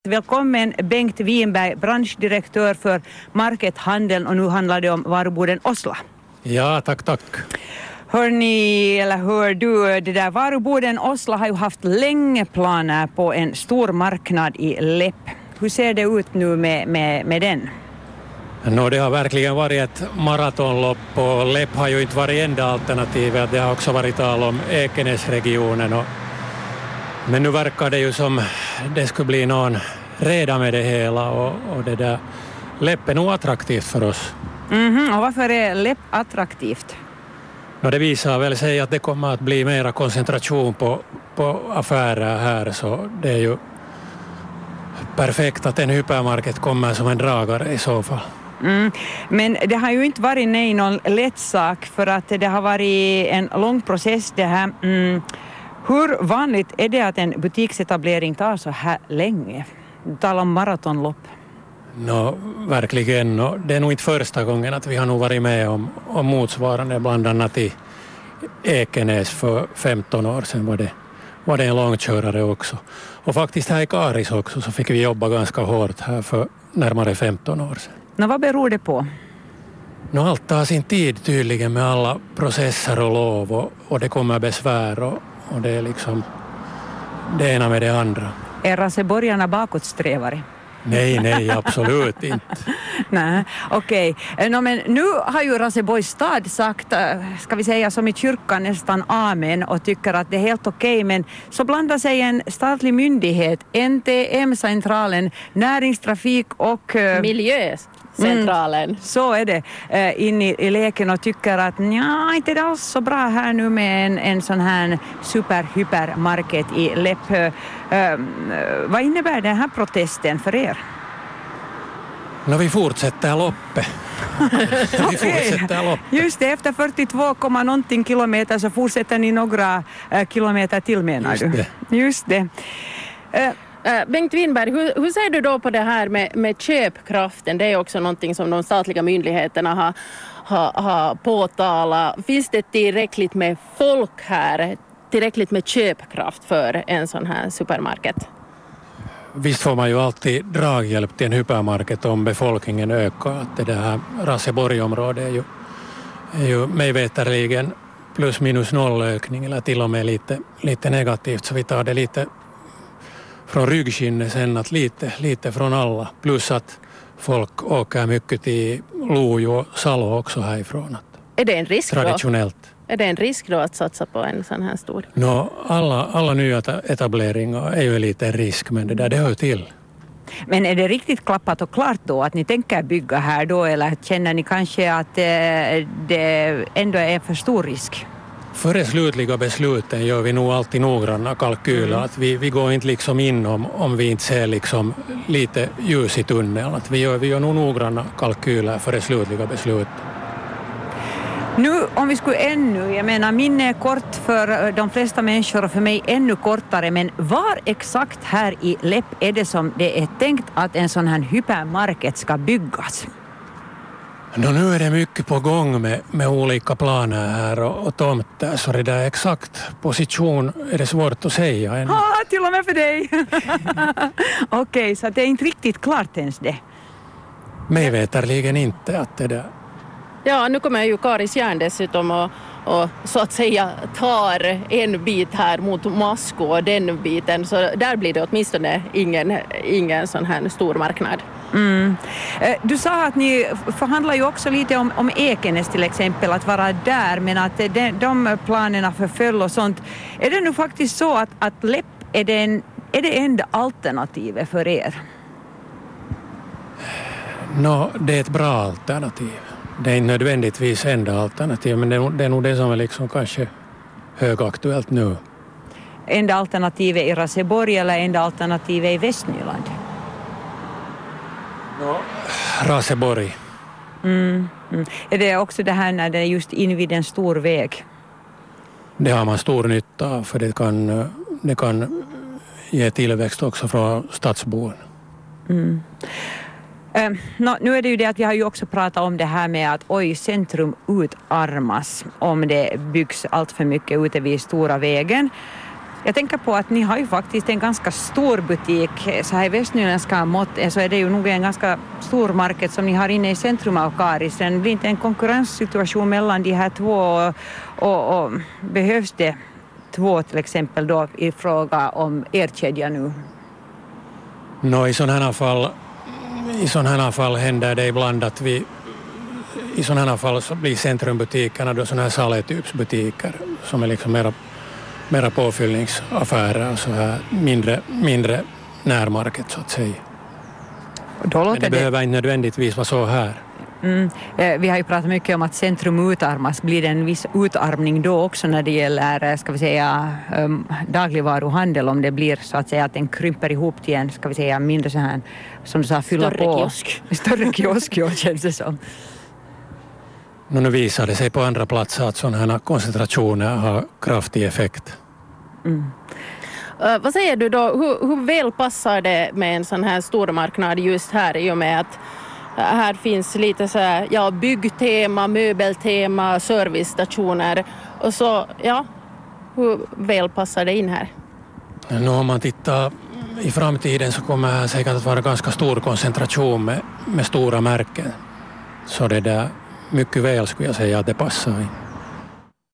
Välkommen Bengt Winberg, branschdirektör för Markethandeln, och nu handlar det om varuboden Osla. Ja, tack. Hör du, det där varuboden Osla har ju haft länge planer på en stor marknad i Lepp. Hur ser det ut nu med den? Det har verkligen varit ett maratonlopp, och Lepp har ju inte varit enda alternativet. Det har också varit tal om Ekenäsregionen. Men nu verkar det ju som det skulle bli någon reda med det hela, och det där Lepp är nog attraktivt för oss. Och varför är Lepp attraktivt? Det visar väl sig att det kommer att bli mera koncentration på affärer här, så det är ju perfekt att en hypermarket kommer som en dragare i så fall. Men det har ju inte varit någon lätt sak, för att det har varit en lång process det här. Hur vanligt är det att en butiksetablering tar så här länge? Du talar om maratonlopp. Verkligen. Det är nog inte första gången att vi har nog varit med om motsvarande, bland annat i Ekenäs för 15 år sedan var det en långkörare också. Och faktiskt här i Karis också så fick vi jobba ganska hårt här för närmare 15 år sedan. Vad beror det på? Allt tar sin tid tydligen med alla processer och lov, och det kommer besvär, och det är liksom det ena med det andra. Är raseborgarna bakåtsträvare? Nej, absolut inte. Nej, okej. Men nu har ju Raseborgs stad sagt, ska vi säga som i kyrkan, nästan amen, och tycker att det är helt okej, men så blandar sig en statlig myndighet, NTM-centralen, näringstrafik och miljöcentralen. Så är det, in i leken, och tycker att inte det är alls så bra här nu med en sån här hypermarket i Lepp. Vad innebär den här protesten för er? Vi fortsätter loppet. Just det, efter 42, någonting kilometer så fortsätter ni några kilometer till, menar du? Just det. Bengt Winberg, hur ser du då på det här med köpkraften? Det är också någonting som de statliga myndigheterna har påtalat. Finns det tillräckligt med folk här, tillräckligt med köpkraft för en sån här supermarket? Visst får man ju alltid draghjälp till en hypermarket om befolkningen ökar. Att det här Raseborg-området är ju mig veterligen plus minus noll ökning, eller till och med lite negativt, så vi tar det lite från ryggskinnet sen, att lite från alla. Plus att folk åker mycket till Lojo och Salo också härifrån. Är det en risk traditionellt. Är det en risk då att satsa på en sån här stor? Alla nya etableringar är ju en liten risk, men det hör till. Men är det riktigt klappat och klart då att ni tänker bygga här då, eller känner ni kanske att det ändå är för stor risk? Före slutliga besluten gör vi nog alltid noggranna kalkyler. Att vi går inte liksom in om vi inte ser liksom lite ljus i tunneln. Att vi gör nog noggranna kalkyler före slutliga beslut. Nu, om vi skulle minne är kort för de flesta människor och för mig ännu kortare, men var exakt här i Lepp är det som det är tänkt att en sån här hypermarket ska byggas? Nu är det mycket på gång med olika planer här och tomter, så det där exakt position är det svårt att säga än. Till och med för dig! Okej, så det är inte riktigt klart ens det? Mig veterligen inte att det där. Ja, nu kommer ju Karis järn dessutom och så att säga tar en bit här mot Masko och den biten, så där blir det åtminstone ingen sån här stor marknad. Du sa att ni förhandlar ju också lite om Ekenäs till exempel, att vara där, men att de planerna förföll och sånt. Är det nu faktiskt så att Lepp är det enda alternativet för er? Det är ett bra alternativ. Det är inte nödvändigtvis enda alternativ, men det är nog det som är liksom kanske högaktuellt nu. Enda alternativet i Raseborg eller enda alternativet i Västnyland? Raseborg. Är det också det här när det är just invid en stor väg? Det har man stor nytta av, för det kan ge tillväxt också från stadsboen. Nu är det ju det att vi har ju också pratat om det här med att centrum utarmas om det byggs allt för mycket ute vid stora vägen. Jag tänker på att ni har ju faktiskt en ganska stor butik. Så här i västnyländska mått så är det ju nog en ganska stor market som ni har inne i centrum av Karisen. Det blir inte en konkurrenssituation mellan de här två och behövs det två till exempel då i fråga om er kedja nu? I sådana här fall händer det ibland att i sådana här fall så blir centrumbutikerna då sådana här saletypsbutiker som är liksom mera påfyllningsaffärer och så här mindre närmarket så att säga. Men det behöver inte nödvändigtvis vara så här. Vi har ju pratat mycket om att centrum utarmas. Blir det en viss utarmning då också när det gäller, ska vi säga, dagligvaruhandel, om det blir så att säga att den krymper ihop till en, ska vi säga, mindre så här, som du sa, fylla större på. Kiosk. Större kiosk, ja, känns det som. Nu visar det sig på andra platser att sådana här koncentrationer har kraftig effekt. Vad säger du då, hur väl passar det med en sån här stormarknad just här i och med att här finns lite så här, byggtema, möbeltema, servicestationer och så, hur väl passar det in här? Nu om man tittar i framtiden så kommer här säkert att vara ganska stor koncentration med stora märken. Så det där mycket väl skulle jag säga att det passar in.